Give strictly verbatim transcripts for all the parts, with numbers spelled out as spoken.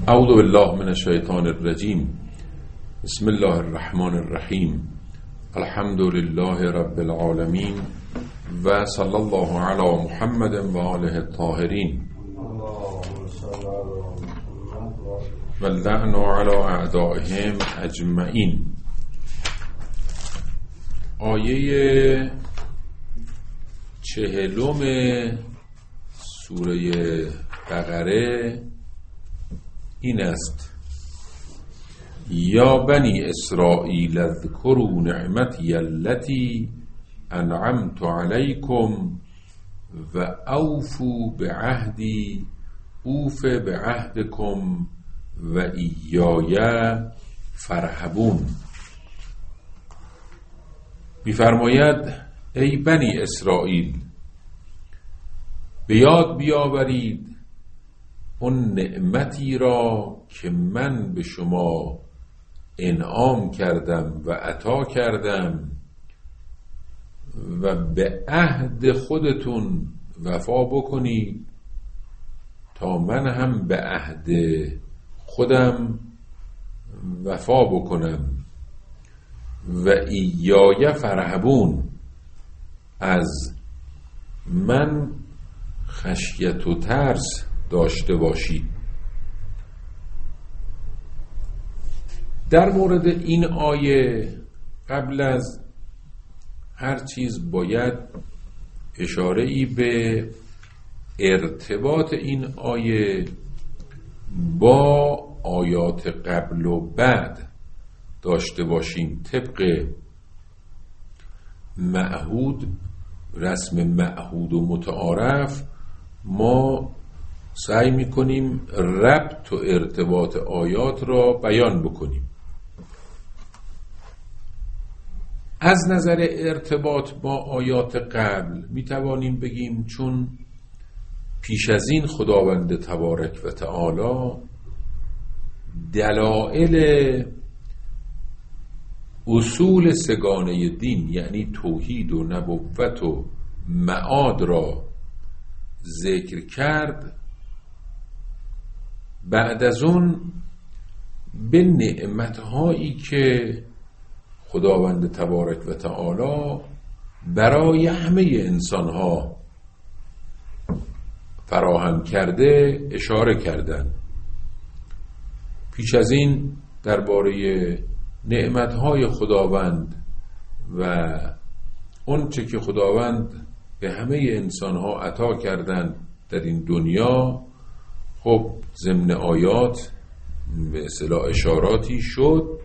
اعوذ بالله من الشیطان الرجیم. بسم الله الرحمن الرحیم. الحمد لله رب العالمین و صلی الله علی محمد و آله الطاهرین و اللعن علی اعدائهم اجمعین. آیه چهلم سوره بقره این است: یا بنی اسرائیل اذکروا نعمتی التي انعمت علیکم و اوفوا بعهدی اوف بعهدکم و ایای فرهبون. می‌فرماید ای بنی اسرائیل، به یاد بیاورید اون نعمتی را که من به شما انعام کردم و عطا کردم و به عهد خودتون وفا بکنید تا من هم به عهد خودم وفا بکنم و ایای فرهبون، از من خشیت و ترس داشته باشید. در مورد این آیه قبل از هر چیز باید اشاره‌ای به ارتباط این آیه با آیات قبل و بعد داشته باشیم. طبق معهود، رسم معهود و متعارف، ما سعی میکنیم ربط و ارتباط آیات را بیان بکنیم. از نظر ارتباط با آیات قبل میتوانیم بگیم چون پیش از این خداوند تبارک و تعالی دلائل اصول سگانه دین یعنی توحید و نبوت و معاد را ذکر کرد، بعد از اون به نعمتهایی که خداوند تبارک و تعالی برای همه انسانها فراهم کرده اشاره کردند. پیش از این درباره نعمتهای خداوند و اون چه که خداوند به همه انسانها عطا کردند در این دنیا، خب ضمن آیات به اصطلاح اشاراتی شد.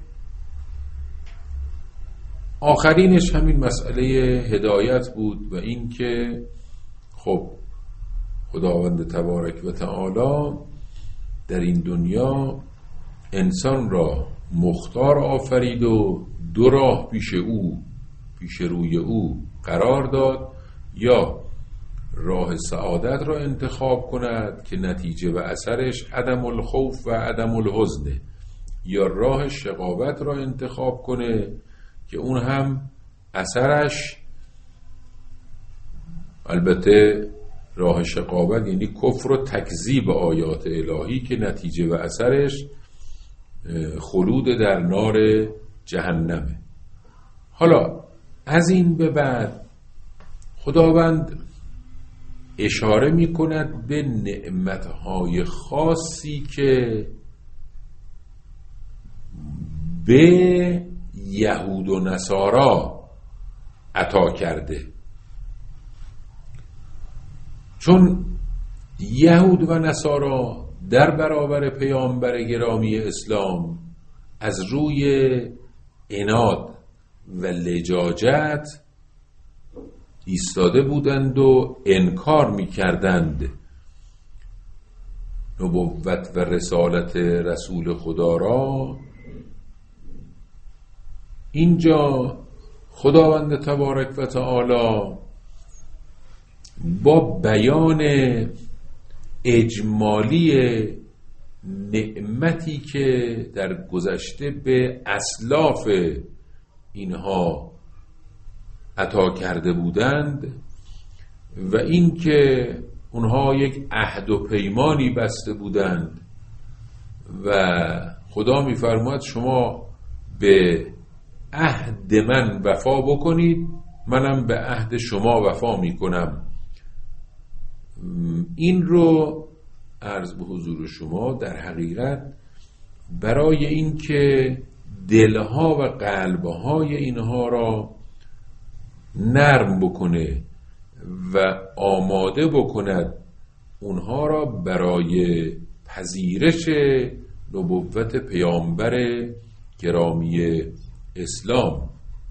آخرینش همین مسئله هدایت بود و این که خب خداوند تبارک و تعالی در این دنیا انسان را مختار آفرید و دو راه پیش او پیش روی او قرار داد، یا راه سعادت را انتخاب کند که نتیجه و اثرش عدم الخوف و عدم الحزن، یا راه شقاوت را انتخاب کنه که اون هم اثرش، البته راه شقاوت یعنی کفر و تکذیب آیات الهی، که نتیجه و اثرش خلود در نار جهنمه. حالا از این به بعد خداوند اشاره می کند به نعمتهای خاصی که به یهود و نصارا عطا کرده، چون یهود و نصارا در برابر پیامبر گرامی اسلام از روی عناد و لجاجت ایستاده بودند و انکار می‌کردند نبوت و رسالت رسول خدا را. اینجا خداوند تبارک و تعالی با بیان اجمالی نعمتی که در گذشته به اسلاف اینها عطا کرده بودند و این که اونها یک عهد و پیمانی بسته بودند و خدا میفرماید شما به عهد من وفا بکنید، منم به عهد شما وفا میکنم. این رو عرض به حضور شما در حقیقت برای این که دلها و قلبهای اینها را نرم بکنه و آماده بکند اونها را برای پذیرش نبوت پیامبر گرامی اسلام.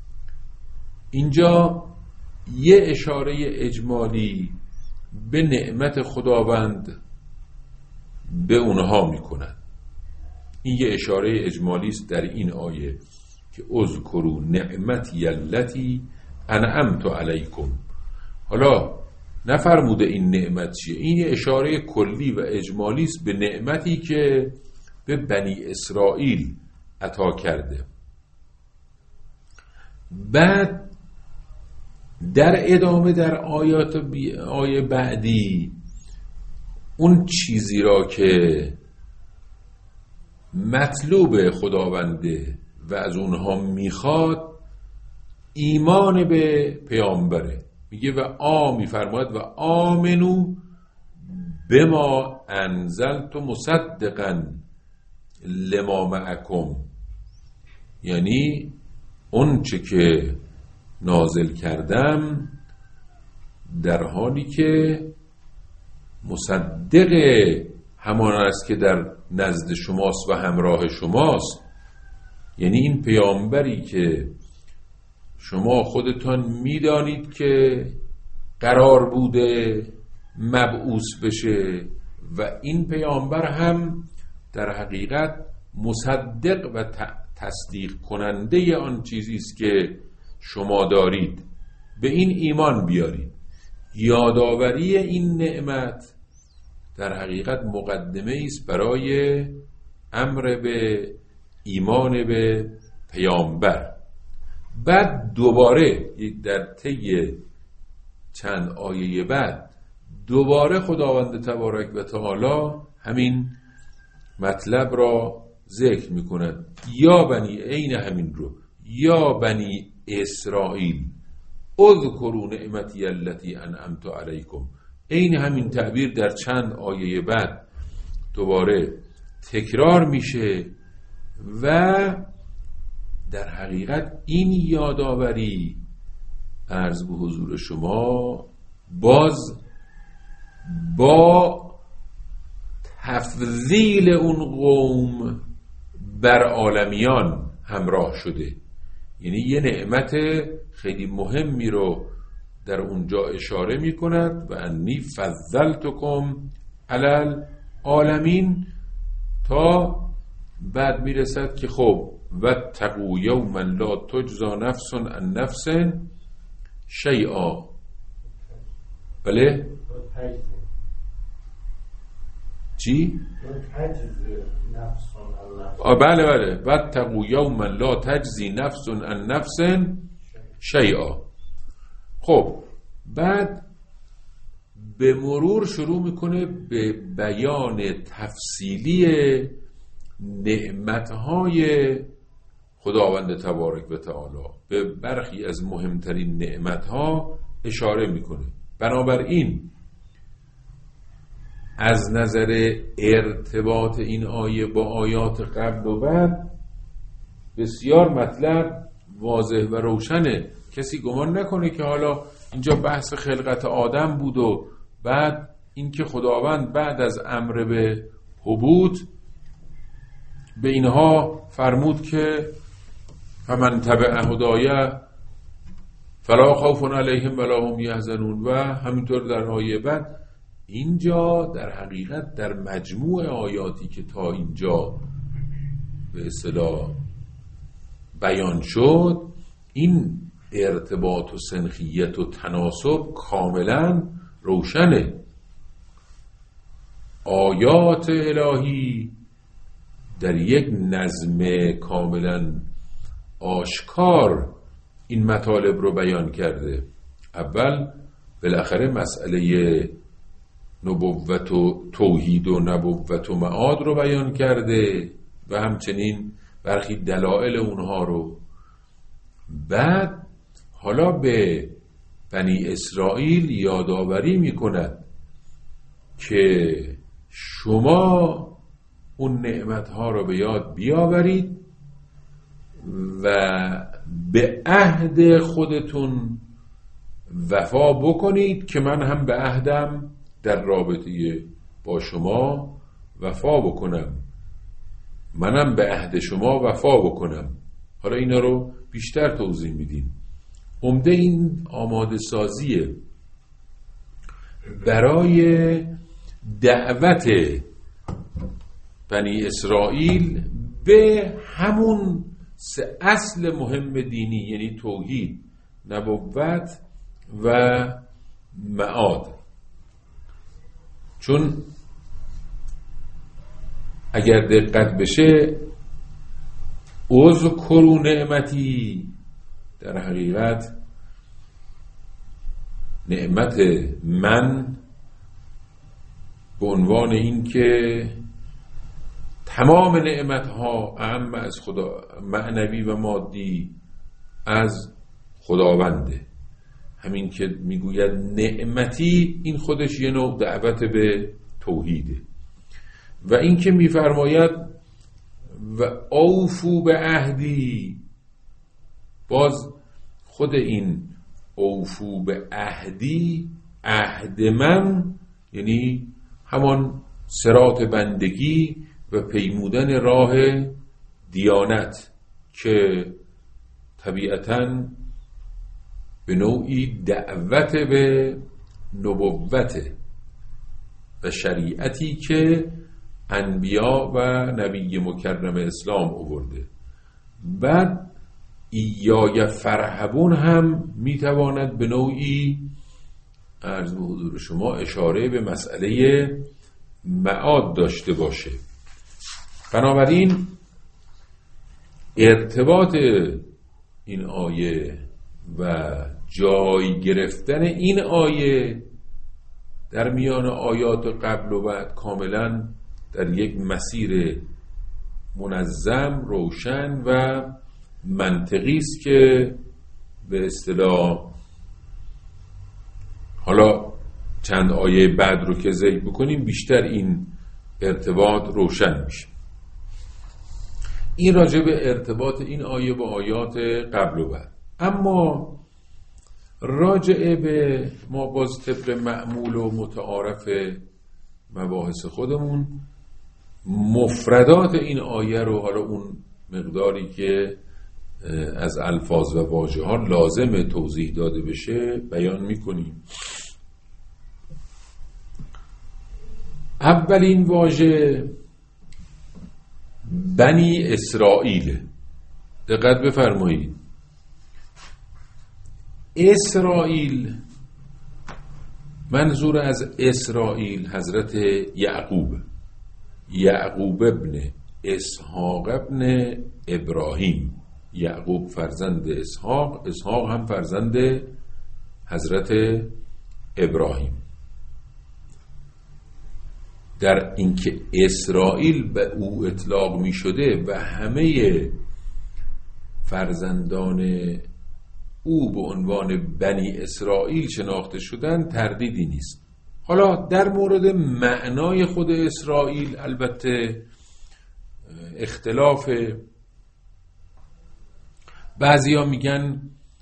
اینجا یه اشاره اجمالی به نعمت خداوند به اونها میکند. این یه اشاره اجمالی است در این آیه که اذکروا نعمتی التی انعمت علیکم. حالا نفرموده این نعمت چیه، این یه اشاره کلی و اجمالی است به نعمتی که به بنی اسرائیل عطا کرده. بعد در ادامه در آیات بی آیه بعدی اون چیزی را که مطلوب خداونده و از اونها میخواد ایمان به پیامبره. میگه و آ میفرماید و آمنو بما انزلت مصدقا لما معکم، یعنی اون چه که نازل کردم در حالی که مصدق همان است که در نزد شماست و همراه شماست. یعنی این پیامبری که شما خودتان میدانید که قرار بوده مبعوث بشه و این پیامبر هم در حقیقت مصدق و تصدیق کننده آن چیزی است که شما دارید، به این ایمان بیارید. یادآوری این نعمت در حقیقت مقدمه است برای امر به ایمان به پیامبر. بعد دوباره در طی چند آیه بعد دوباره خداوند تبارک و تعالی همین مطلب را ذکر میکند. یا بنی، عین همین رو، یا بنی اسرائیل اذکروا نعمتی التی انعمت علیکم. عین همین تعبیر در چند آیه بعد دوباره تکرار میشه و در حقیقت این یادآوری عرض به حضور شما باز با تفضیل اون قوم بر عالمیان همراه شده. یعنی یه نعمت خیلی مهمی رو در اونجا اشاره می کند و انی فضلتکم علی العالمین، تا بعد می رسد که خب و تقوا یوما لا تجزا نفس عن نفس شیئا. بله چی؟ بله بله و تقوا یوما لا تجزی نفس عن نفس شیئا. خب بعد به مرور شروع میکنه به بیان تفصیلی نعمتهای خداوند تبارک و تعالی. به برخی از مهمترین نعمتها اشاره میکنه. بنابراین از نظر ارتباط این آیه با آیات قبل و بعد بسیار مطلب واضح و روشنه. کسی گمان نکنه که حالا اینجا بحث خلقت آدم بود و بعد اینکه خداوند بعد از امر به هبوط به اینها فرمود که فمن تبع هدایه فلا خوف علیهم ولا هم یحزنون و همینطور در آیه بعد. اینجا در حقیقت در مجموع آیاتی که تا اینجا به اصطلاح بیان شد این ارتباط و سنخیت و تناسب کاملا روشنه. آیات الهی در یک نظم کاملا آشکار این مطالب رو بیان کرده. اول بالاخره مسئله نبوت و توحید و نبوت و معاد رو بیان کرده و همچنین برخی دلائل اونها رو. بعد حالا به بنی اسرائیل یادآوری میکند که شما اون نعمتها رو به یاد بیاورید و به عهد خودتون وفا بکنید که من هم به عهدم در رابطه با شما وفا بکنم، منم به عهد شما وفا بکنم. حالا اینا رو بیشتر توضیح میدیم. عمده این آماده سازیه برای دعوت بنی اسرائیل به همون سه اصل مهم دینی، یعنی توحید، نبوت و معاد. چون اگر دقت بشه اذکروا نعمتی در حقیقت نعمت من به عنوان این که تمام نعمتها اعم از خدا، معنوی و مادی از خداونده. همین که میگوید نعمتی، این خودش یه نوع دعوت به توحیده. و این که میفرماید و اوفو به عهدی، باز خود این اوفو به عهدی، عهد من یعنی همان صراط بندگی و پیمودن راه دیانت که طبیعتاً به نوعی دعوت به نبوت و شریعتی که انبیا و نبی مکرم اسلام آورده. بعد ایای فرحبون هم میتواند به نوعی عرض به حضور شما اشاره به مسئله معاد داشته باشه. بنابراین ارتباط این آیه و جای گرفتن این آیه در میان آیات قبل و بعد کاملا در یک مسیر منظم، روشن و منطقی است که به اصطلاح حالا چند آیه بعد رو که ذکر بکنیم بیشتر این ارتباط روشن میشه. این راجع به ارتباط این آیه با آیات قبل و بعد. اما راجع به ما باز طبق معمول و متعارف مباحث خودمون مفردات این آیه رو، حالا اون مقداری که از الفاظ و واژه ها لازم توضیح داده بشه بیان میکنیم. اولین واژه بنی اسرائیل. دقت بفرمایید، اسرائیل، منظور از اسرائیل حضرت یعقوب، یعقوب ابن اسحاق ابن ابراهیم. یعقوب فرزند اسحاق، اسحاق هم فرزند حضرت ابراهیم. در اینکه اسرائیل به او اطلاق می شده و همه فرزندان او به عنوان بنی اسرائیل شناخته شدن تردیدی نیست. حالا در مورد معنای خود اسرائیل البته اختلاف، بعضیا میگن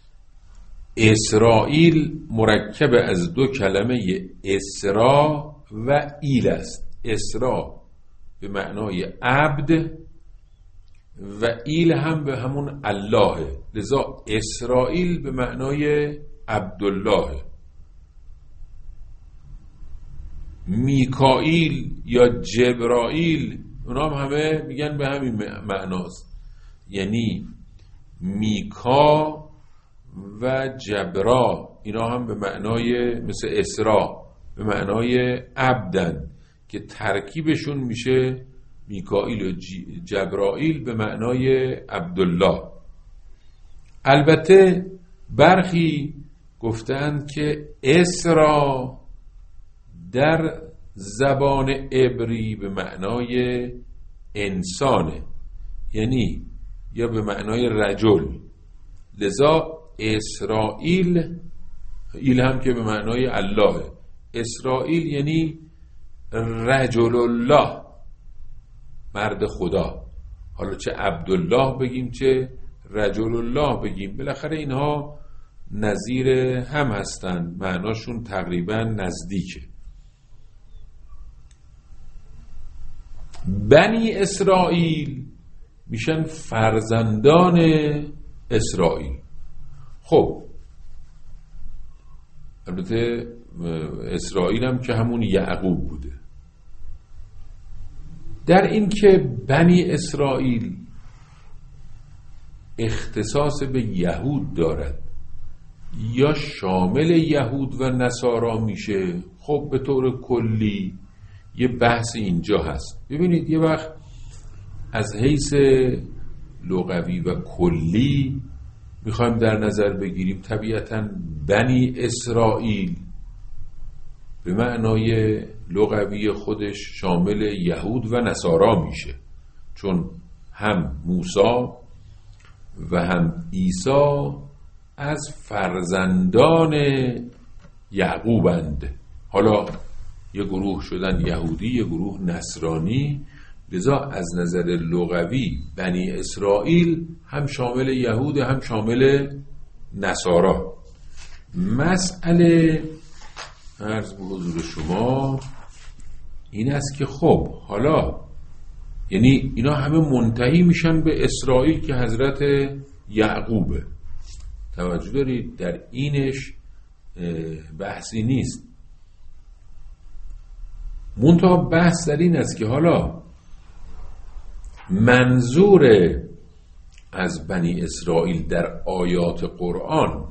اسرائیل مرکب از دو کلمه اسرا و ایل است. اسرا به معنای عبد و ایل هم به همون الله، لذا اسرائیل به معنای عبدالله. میکائیل یا جبرائیل اونا هم همه میگن به همین معناست، یعنی میکا و جبرا اینا هم به معنای مثل اسرا به معنای عبدن که ترکیبشون میشه میکائیل و جبرائیل به معنای عبدالله. البته برخی گفتند که اسرا در زبان عبری به معنای انسانه، یعنی یا به معنای رجل، لذا اسرائیل ایل هم که به معنای الله، اسرائیل یعنی رجل الله، مرد خدا. حالا چه عبدالله بگیم چه رجل الله بگیم، بالاخره اینها نظیر هم هستن، معناشون تقریبا نزدیکه. بنی اسرائیل میشن فرزندان اسرائیل. خب البته اسرائیل هم که همون یعقوب بوده. در این که بنی اسرائیل اختصاص به یهود دارد یا شامل یهود و نصارا میشه، خب به طور کلی یه بحث اینجا هست. ببینید یه وقت از حیث لغوی و کلی میخوایم در نظر بگیریم، طبیعتاً بنی اسرائیل به معنای لغوی خودش شامل یهود و نصارا میشه، چون هم موسی و هم عیسی از فرزندان یعقوبند. حالا یه گروه شدن یهودی، یه گروه نصرانی، لذا از نظر لغوی بنی اسرائیل هم شامل یهود هم شامل نصارا. مسئله عرض به حضور شما این است که خب حالا یعنی اینا همه منتهی میشن به اسرائیل که حضرت یعقوبه. توجه دارید، در اینش بحثی نیست. منتها بحث در این است که حالا منظور از بنی اسرائیل در آیات قرآن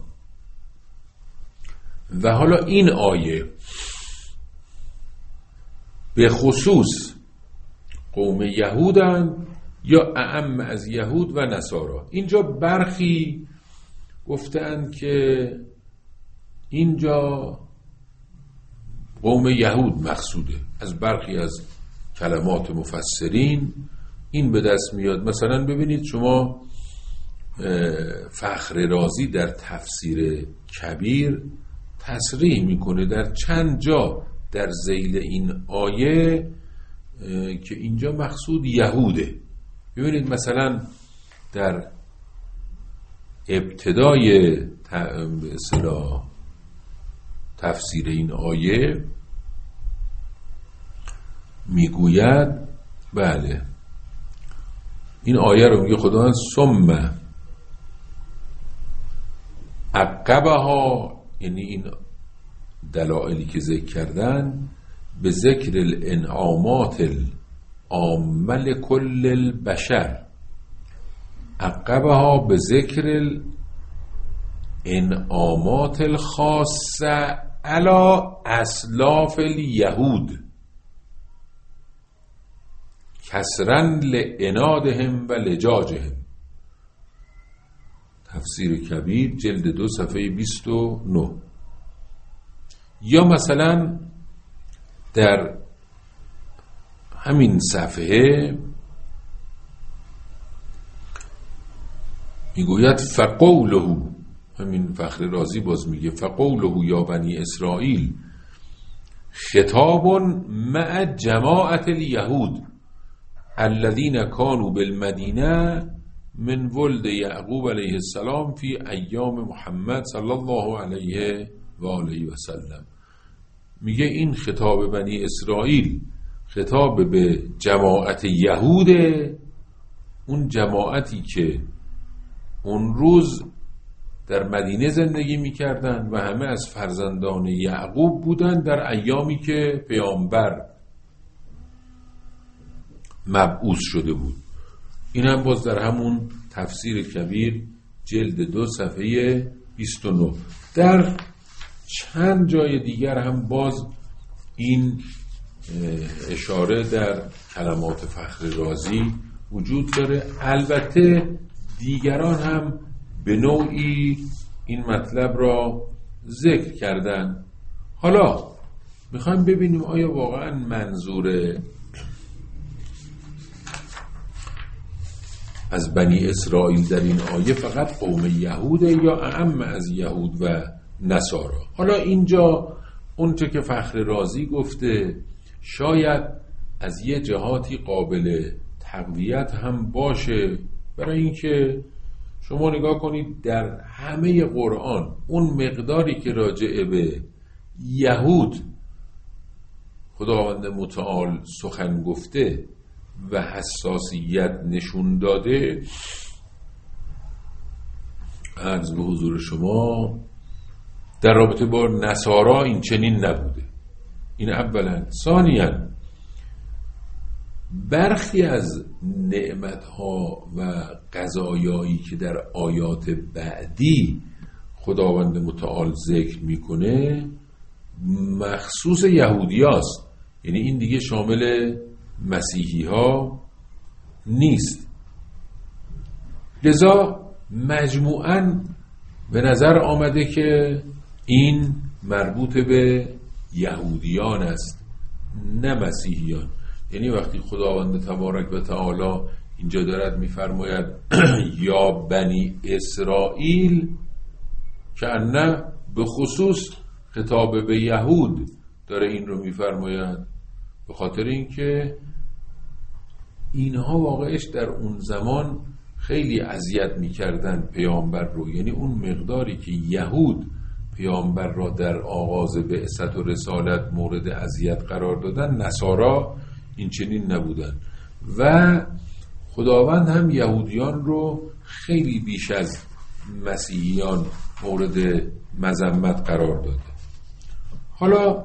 و حالا این آیه به خصوص قوم یهودن یا اعم از یهود و نصارا. اینجا برخی گفتند که اینجا قوم یهود مقصوده. از برخی از کلمات مفسرین این به دست میاد. مثلا ببینید شما فخر رازی در تفسیر کبیر تصریح میکنه در چند جا در ذیل این آیه که اینجا مقصود یهوده. ببینید مثلا در ابتدای به اصطلاح تفسیر این آیه میگوید، بله این آیه رو میگه خداوند ثم عقبها، یعنی این دلایلی که ذکر کردن به ذکر الانعامات العامه کل البشر، عقبها به ذکر الانعامات الخاصه علی اسلاف الیهود کسرن لعنادهم و لجاجهم. تفسیر کبیر جلد دو صفحه بیست و نه. یا مثلا در همین صفحه میگوید فقوله، همین فخر رازی باز میگه فقوله یا بنی اسرائیل خطاب مع جماعت الیهود الذين كانوا بالمدینه من ولد یعقوب علیه السلام فی ایام محمد صلی الله علیه و آله و سلم. میگه این خطاب بنی اسرائیل خطاب به جماعت یهوده، اون جماعتی که اون روز در مدینه زندگی میکردن و همه از فرزندان یعقوب بودن در ایامی که پیامبر مبعوث شده بود. این هم باز در همون تفسیر کبیر جلد دو صفحه بیست و نه. در چند جای دیگر هم باز این اشاره در کلمات فخر رازی وجود داره. البته دیگران هم به نوعی این مطلب را ذکر کردن. حالا میخوایم ببینیم آیا واقعا منظور از بنی اسرائیل در این آیه فقط قوم یهوده یا اعم از یهود و نصارا. حالا اینجا اونچه که فخر رازی گفته شاید از یه جهاتی قابل تقویت هم باشه، برای اینکه شما نگاه کنید در همه قرآن اون مقداری که راجع به یهود خداوند متعال سخن گفته و حساسیت نشون داده، عرض به حضور شما در رابطه با نصارا این چنین نبوده. این اولا. ثانیاً برخی از نعمتها و قضایایی که در آیات بعدی خداوند متعال ذکر میکنه مخصوص یهودی هاست، یعنی این دیگه شامل مسیحی ها نیست. لذا مجموعاً به نظر آمده که این مربوط به یهودیان است نه مسیحیان. یعنی وقتی خداوند تبارک و تعالی اینجا دارد میفرماید یا بنی اسرائیل، که نه به خصوص خطاب به یهود داره این رو میفرماید، به خاطر اینکه اینها واقعش در اون زمان خیلی اذیت میکردن پیامبر رو. یعنی اون مقداری که یهود پیامبر را در آغاز بعثت و رسالت مورد اذیت قرار دادن، نصارا این چنین نبودن و خداوند هم یهودیان رو خیلی بیش از مسیحیان مورد مذمت قرار داده. حالا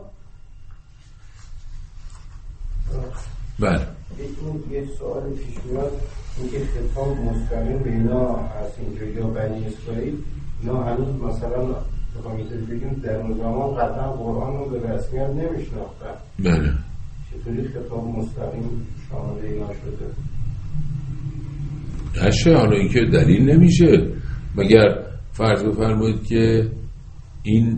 بله این یه سوال پیش میاد، اینکه خطاب مستقیم به اینا از اینجا یا بنی اسرائیل، اینا هنوز مثلا بخوام یه بگیم در اون زمان قطعا قرآن رو به رسمیت نمیشناختن. بله. چطوری خطاب مستقیم شامل اینا شده؟ نشه. حالا اینکه دلیل نمیشه، مگر فرض بفرمایید که این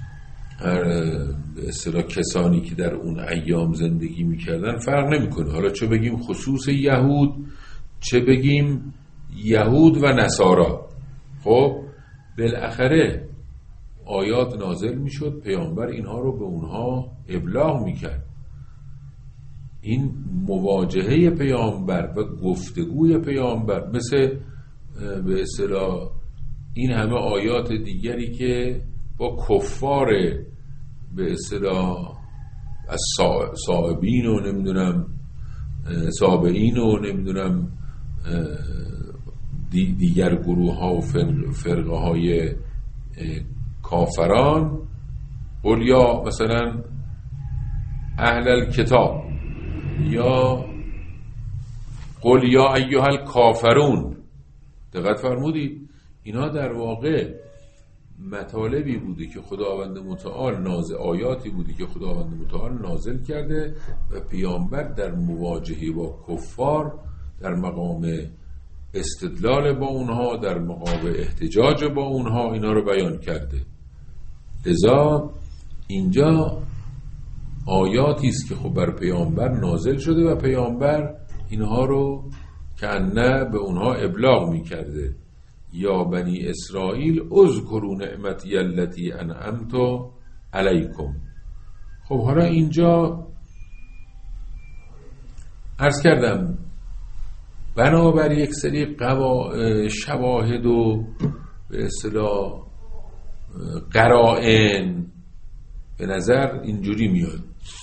به اصطلاح کسانی که در اون ایام زندگی میکردن فرق نمیکنه. حالا چه بگیم خصوص یهود، چه بگیم یهود و نصارا، خب بالاخره آیات نازل میشد، پیامبر اینها رو به اونها ابلاغ میکرد. این مواجهه پیامبر و گفتگوی پیامبر مثل به اصطلاح این همه آیات دیگری که با کفار به اصطلاح از صائبین و نمیدونم صابئین و نمیدونم دیگر گروه ها و فرقه های کافران، قل یا مثلا اهل الکتاب یا قل یا ایها الکافرون، دقت فرمودید اینا در واقع مطالبی بوده که خداوند متعال نازل، آیاتی بوده که خداوند متعال نازل کرده و پیامبر در مواجهه با کفار در مقام استدلال با اونها، در مقام احتجاج با اونها اینا رو بیان کرده. لذا اینجا آیاتی است که خب بر پیامبر نازل شده و پیامبر اینها رو کنه به اونها ابلاغ میکرده. یا بنی اسرائیل اذکروا نعمتی التی انعمت علیکم. خب حالا اینجا عرض کردم بنابر یک سری قوا... شواهد و به اصطلاح قرائن به نظر اینجوری میاد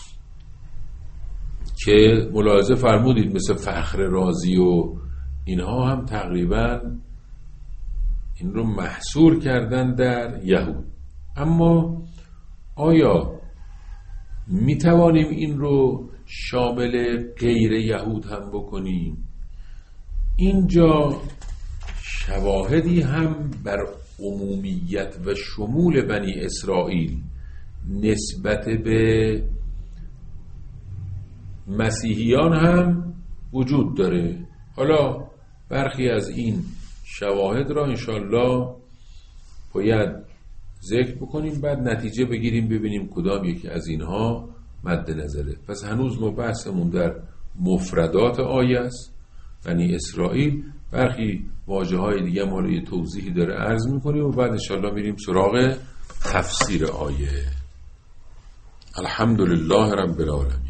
که ملاحظه فرمودید مثل فخر رازی و اینها هم تقریبا این رو محصور کردن در یهود. اما آیا می توانیم این رو شامل غیر یهود هم بکنیم؟ اینجا شواهدی هم بر عمومیت و شمول بنی اسرائیل نسبت به مسیحیان هم وجود داره. حالا برخی از این شواهد را انشالله باید ذکر بکنیم، بعد نتیجه بگیریم ببینیم کدام یکی از اینها مد نظره. پس هنوز ما بحثمون در مفردات آیه است، بنی اسرائیل. برخی واژه های دیگه ما رو یه توضیحی داره عرض میکنیم و بعد انشاءالله میریم سراغ تفسیر آیه. الحمدلله رب العالمین.